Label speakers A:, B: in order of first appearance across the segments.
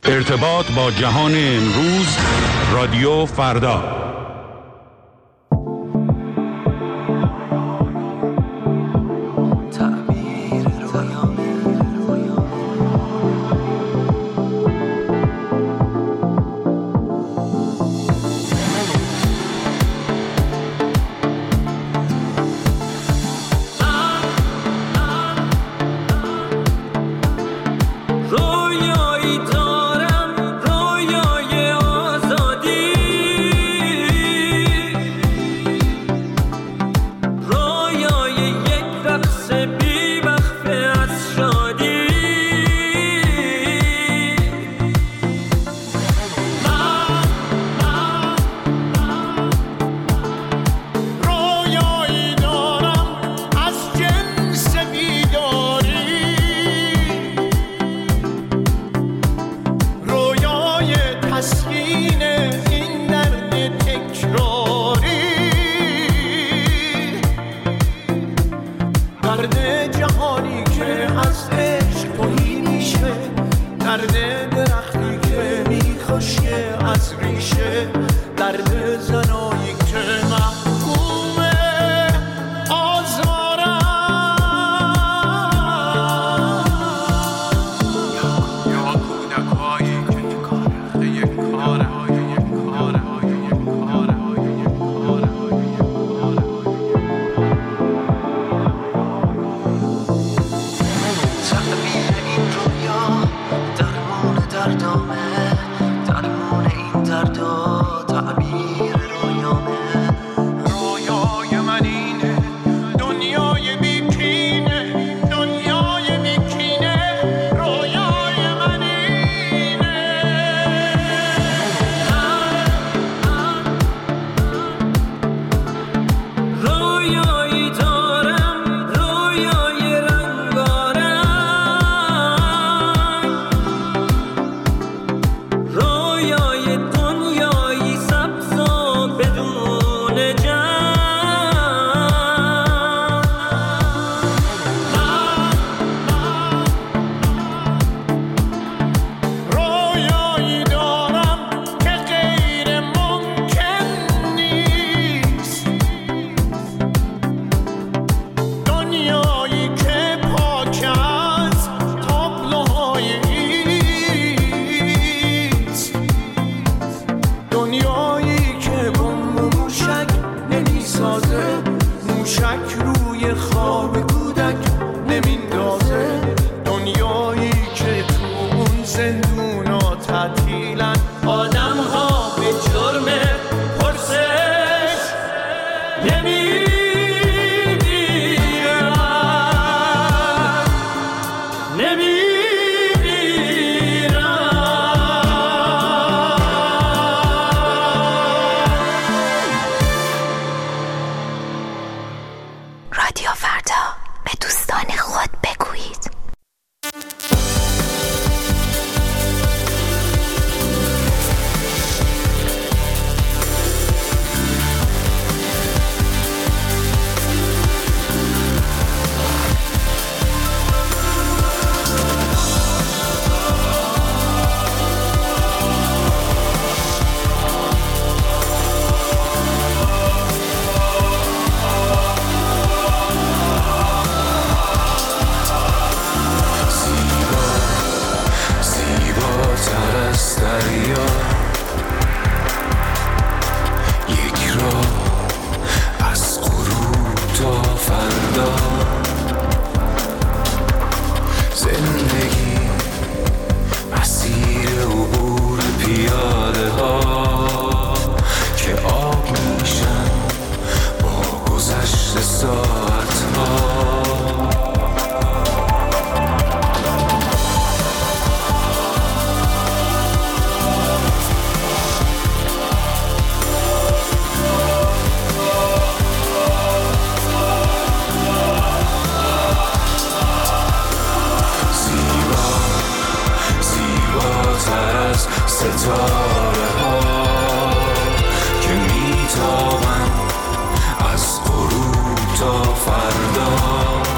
A: ارتباط با جهان امروز، رادیو فردا.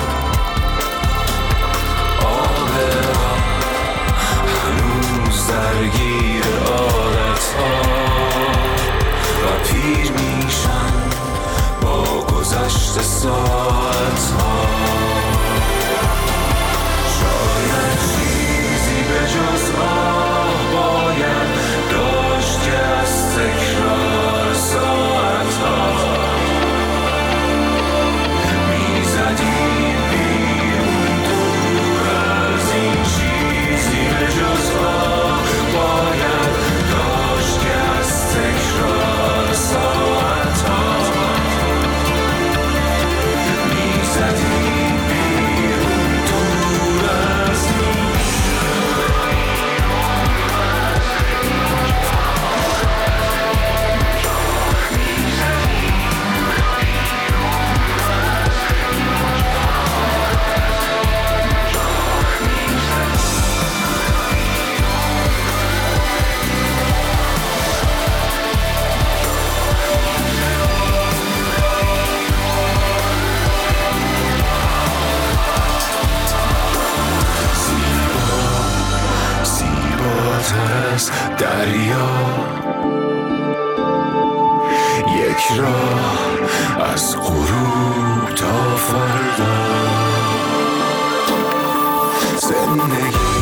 B: آب هنوز در درگیر عادت ها و پیر میشن با گذشت ساعت ها. شاید چیزی به جز آه باید داشت که از تکرار ساعت ها میزدیم بیرون دور از این. چیزی به جز آه باید داشت که از تکرار ساعت ها میزدیم بیرون دور از این. زیباتر از دریا یک راه از غروب تا فردا. زندگی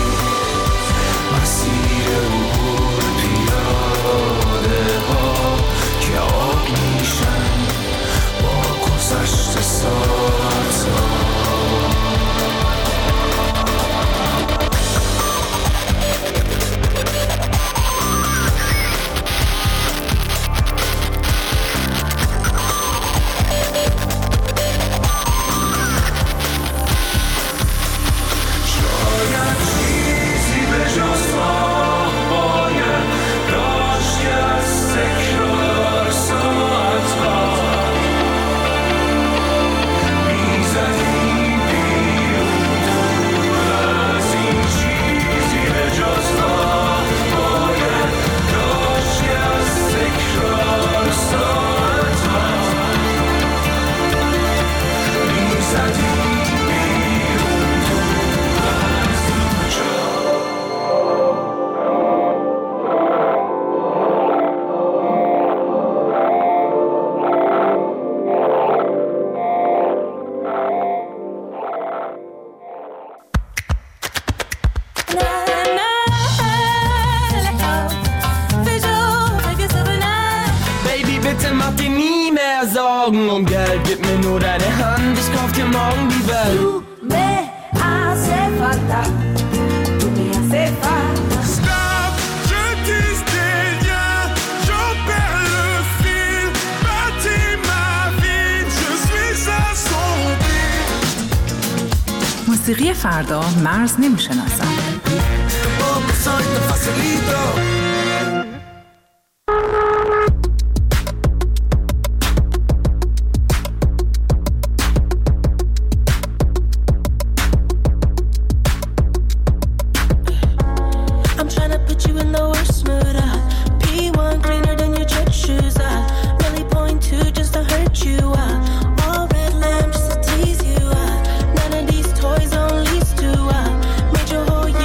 B: مسیر عبور پیاده ها که آب میشن با گذشت ساعت ها.
C: Um Geld, gib mir nur deine Hand, ich kauf dir morgen die Welt.
D: Tu me hace falta, tu me hace falta.
E: Stop, je tisse des liens, j'en perds le fil. Bâtis ma vie, je suis assombri.
F: موسیقی فردا مرز نمیشناسد.
D: Toys on lease to made your whole year.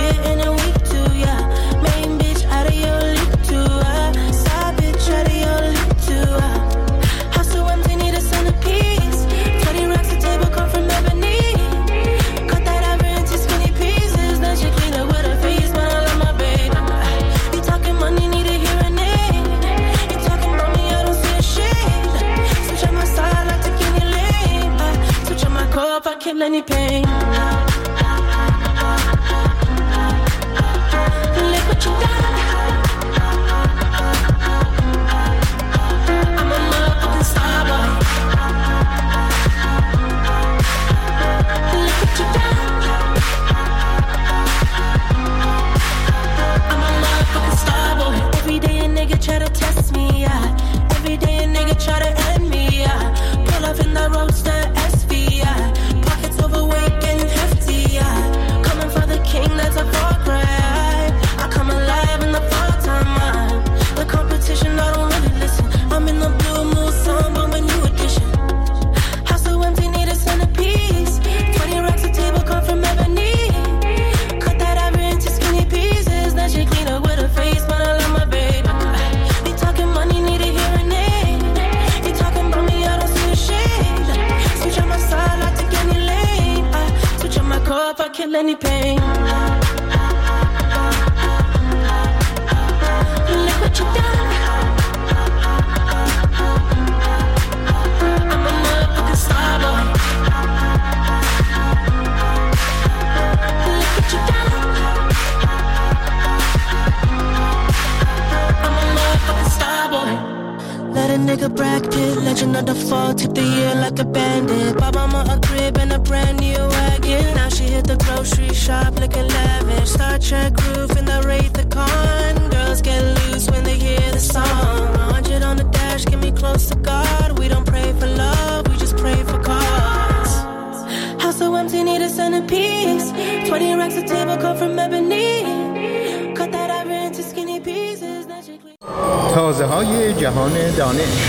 G: like a Brad Pitt, legend of the fall, took the year like a bandit. Bought mama a crib and a brand new wagon. Now she hit the grocery shop looking lavish. Star Trek roof in the Wraith the Con. Girls get loose when they hear the song. 100 on the dash, get me close to God. We don't pray for love, we just pray for cause. House so empty, need a centerpiece. 20 racks of table cut from ebony. Cut that ivory into skinny pieces.
H: تازه های جهان دانش.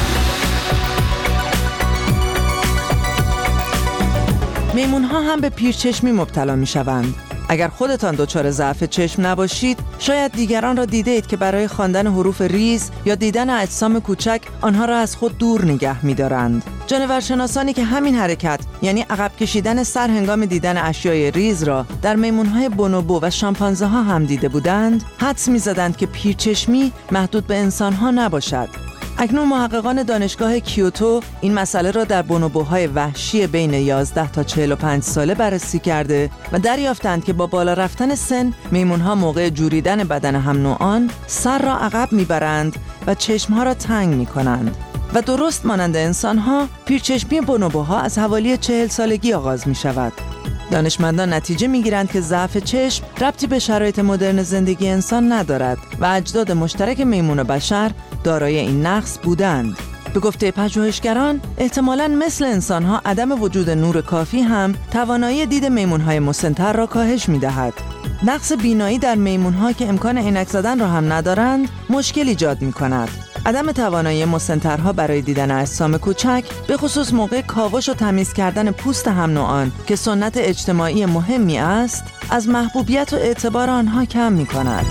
I: میمون‌ها هم به پیرچشمی مبتلا می‌شوند. اگر خودتان دچار ضعف چشم نباشید، شاید دیگران را دیده اید که برای خواندن حروف ریز یا دیدن اجسام کوچک آنها را از خود دور نگه می‌دارند. جانورشناسانی که همین حرکت، یعنی عقب کشیدن سر هنگام دیدن اشیای ریز را در میمون‌های بونوبو و شامپانزه‌ها هم دیده بودند، حدس می‌زدند که پیرچشمی محدود به انسان‌ها نباشد. اکنون محققان دانشگاه کیوتو این مسئله را در بونوبوهای وحشی بین 11 تا 45 ساله بررسی کرده و دریافتند که با بالا رفتن سن، میمون‌ها موقع جوریدن بدن هم نوعان سر را عقب میبرند و چشمها را تنگ میکنند. و درست مانند انسان‌ها، پیرچشمی بونوبوها از حوالی 40 سالگی آغاز می‌شود. دانشمندان نتیجه می‌گیرند که ضعف چشم ربطی به شرایط مدرن زندگی انسان ندارد و اجداد مشترک میمون و بشر دارای این نقص بودند. به گفته پژوهشگران، احتمالاً مثل انسان‌ها عدم وجود نور کافی هم توانایی دید میمون‌های مسن‌تر را کاهش می‌دهد. نقص بینایی در میمون‌ها که امکان عینک زدن را هم ندارند، مشکل ایجاد می‌کند. عدم توانایی مسن‌ترها برای دیدن اجسام کوچک، به خصوص موقع کاوش و تمیز کردن پوست هم نوعان که سنت اجتماعی مهمی است، از محبوبیت و اعتبار آنها کم می‌کند.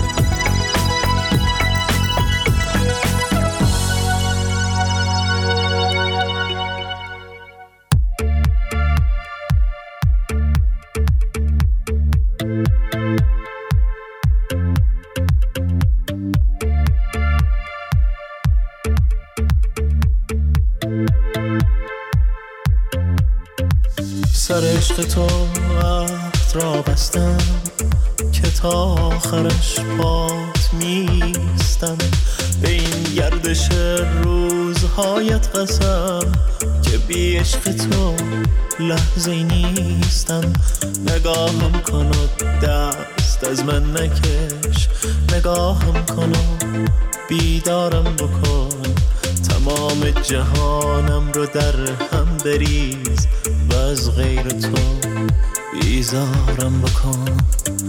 J: سر عشق تو عهد را بستم که تا آخرش پات میستم. به این گردش روزهایت قسم که بی عشق تو لحظه نیستم. نگاهم کن و دست از من نکش، نگاهم کن و بیدارم بکن. تمام جهانم رو در هم بریز و از غیر تو بیزارم بکن.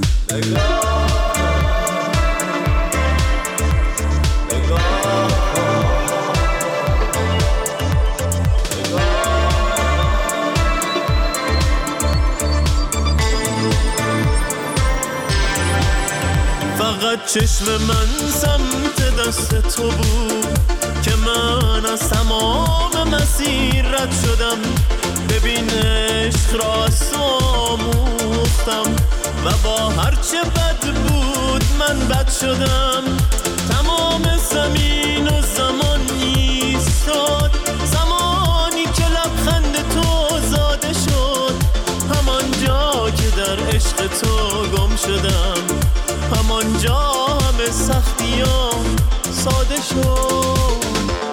J: فقط چشم من سمت دست تو بود که من از تمام مسیر رد شدم. ببین عشق را از تو آموختم و با هرچه بد بود من بد شدم. تمام زمین و زمان ایستاد زمانی که لبخند تو زاده شد. همان جا که در عشق تو گم شدم، همان جا همه سختیام ساده شد.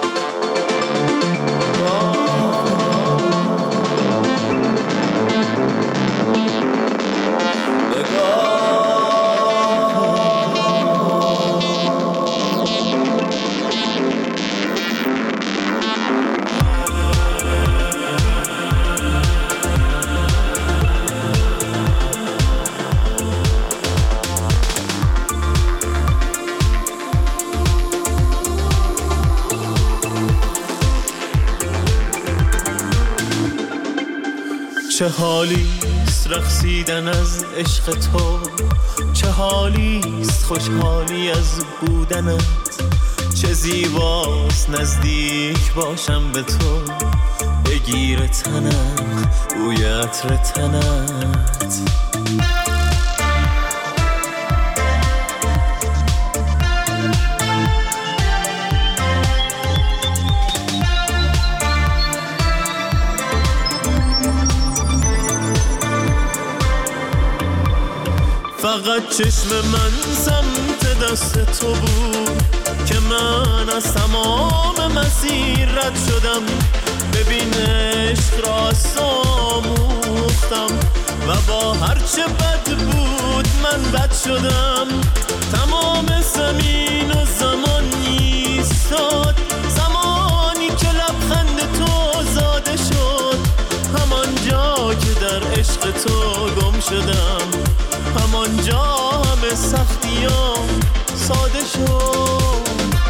J: چه حالیست رقصیدن از عشق تو، چه حالیست خوشحالی از بودنت. چه زیباست نزدیک باشم به تو، بگیر تنم بوی عطر تنت. فقط چشم من سمت دست تو بود که من از تمام مسیر رد شدم. ببین عشق را آموختم و با هرچه بد بود من بد شدم. تمام زمین و زمان ایستاد زمانی که لبخند تو زاده شد. همان جا که در عشق تو گم شدم، همان جا همه سختیام ساده شد.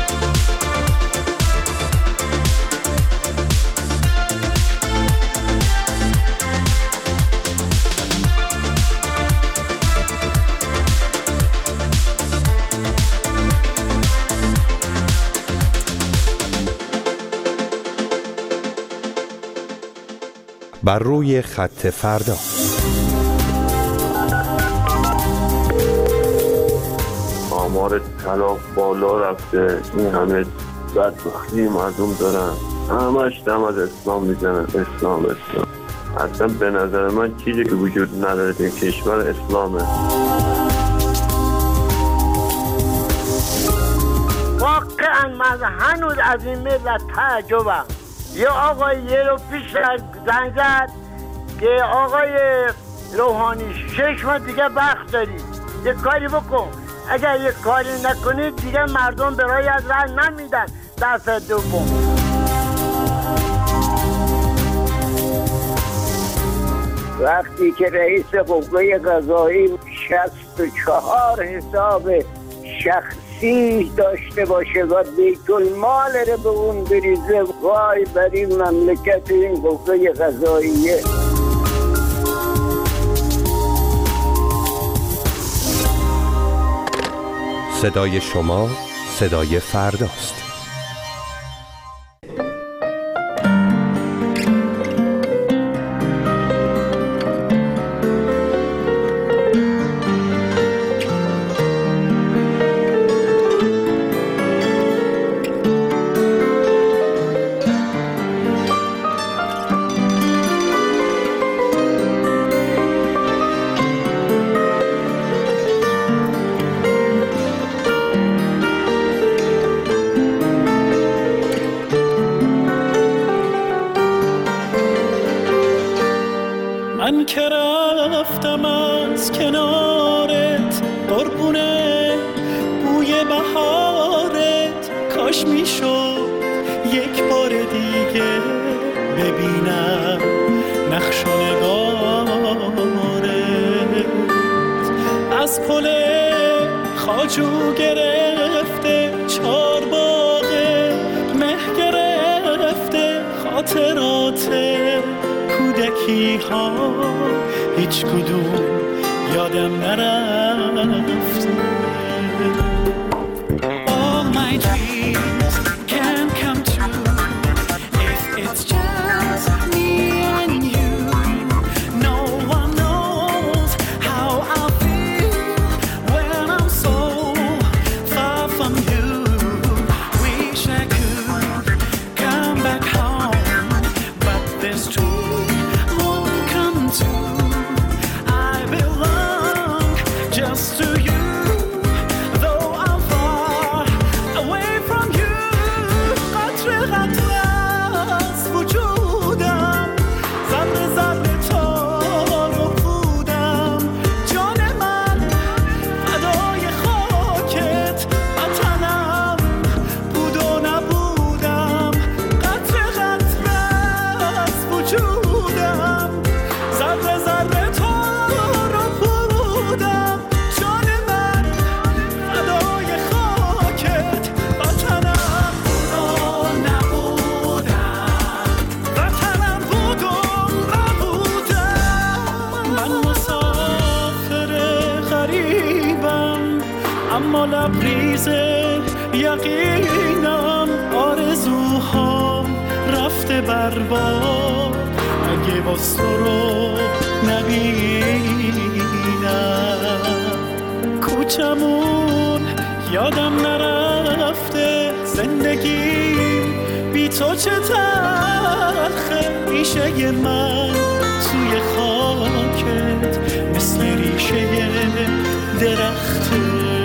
K: بر روی خط فردا.
L: آمار طلاق بالا رفته، این همه بدبختی مردم دارن، همش دم از اسلام میزنن. اسلام اصلا به نظر من چیزی که وجود نداره در کشور اسلامه.
M: واقعا من هنوز از این ملت تعجبم. یه آقای یه رو پیش زنگ زد که آقای روحانی 6 ماه دیگه وقت داری، یه کاری بکن. اگر یه کاری نکنی دیگه مردم برای از رای نمیدن دفعه دوم.
N: وقتی که رئیس قوه قضایی 64 حساب شخصی داشته باشه و بیت المال رو به اون بریزه، وای بر این مملکت این قوه قضاییه.
K: صدای شما صدای فرداست.
J: من که رفتم از کنارت قربونه بوی بهارت، کاش میشد یک بار دیگه ببینم نقش و نگارت. از پل خواجو گرفته چارباغ مه گرفته خاطرات کودکی ها، هیچ کدوم یادم نرفته. All my dreams can come true if it's just me and you. No one knows how I feel when I'm so far from you. Wish I could come back home, but this dream won't come true. I belong just to you, though I'm far away from you. قطره قطره از وجودم، ذره ذره تار و پودم. جان من فدای خاکت، وطنم بود و نبودم. قطره قطره از وجودم، ذره ذره تار و پودم. جان من فدای خاکت، وطنم بود و نبودم. وطنم بود و نبودم. من مسافر غریبم اما لبریز یقینم. آرزوهام رفته برباد اگه باز تو رو نبینم. کوچمون یادم نرفته، زندگی بی تو چه تلخه. ریشه من توی خاکت مثل ریشه درخته.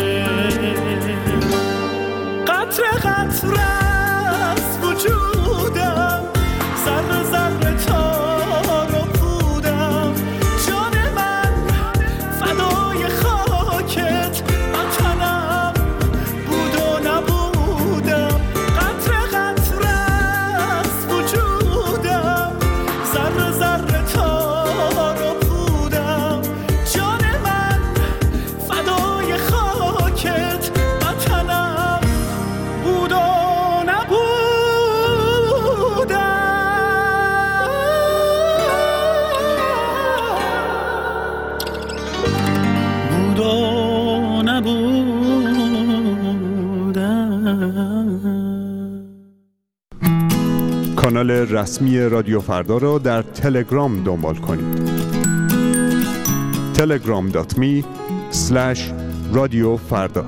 J: قطره قطره از وجودم، ذره ذره تار و پودم، جان من فدای خاکت، وطنم بود و نبودم. قطره قطره از وجودم، ذره ذره تار و پودم، جان من فدای خاکت، وطنم بود و
O: کانال رسمی رادیو فردا را در تلگرام دنبال کنید. telegram.me/رادیوفردا.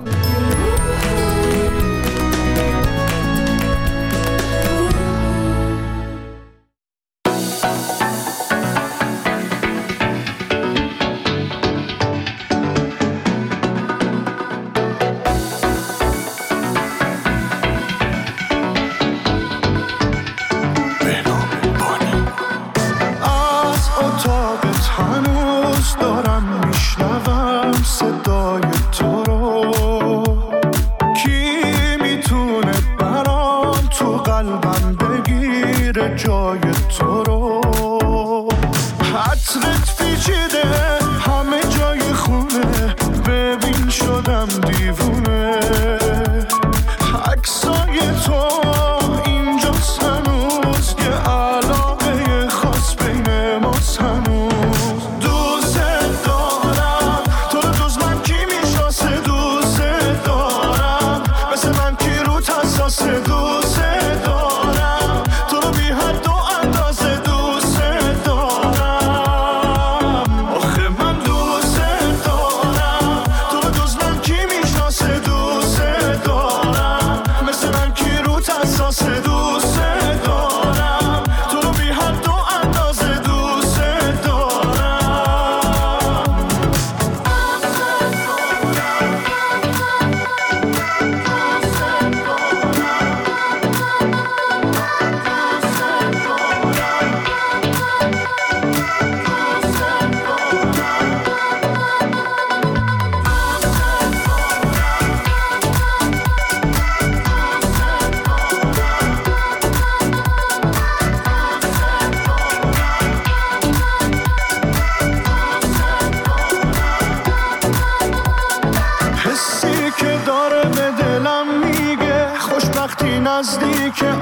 J: نزدیک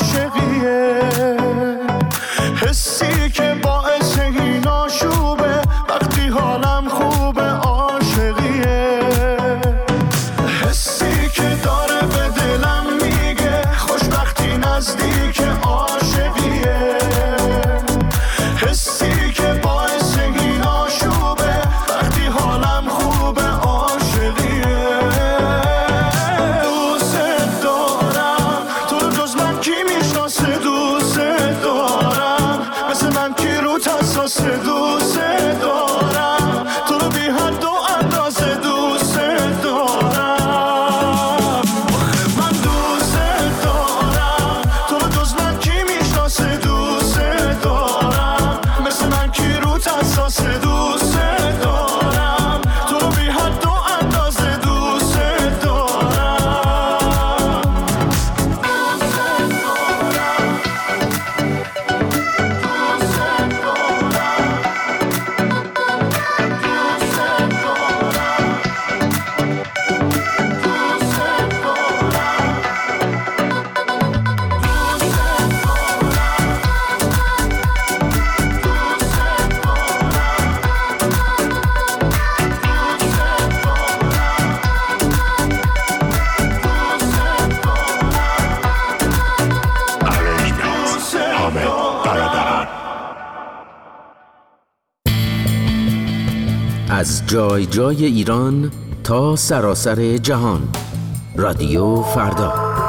J: عاشقیه، حسی که باعث این آشوبه، وقتی حالم خوبه عاشقیه، حسی که داره به دلم میگه خوشبختی نزدیک عاشقیه، حسی که باعث این آشوبه، وقتی حالم خوبه عاشقیه. دوست دارم تو رو بی حد و اندازه، دوست دارم آخه من دوست دارم تو رو جز من کی میشناسه، دوست دارم مثل من کی رو حساسه، دوست دارم تو رو بی حد و اندازه، دوست
P: از جای جای ایران تا سراسر جهان، رادیو فردا.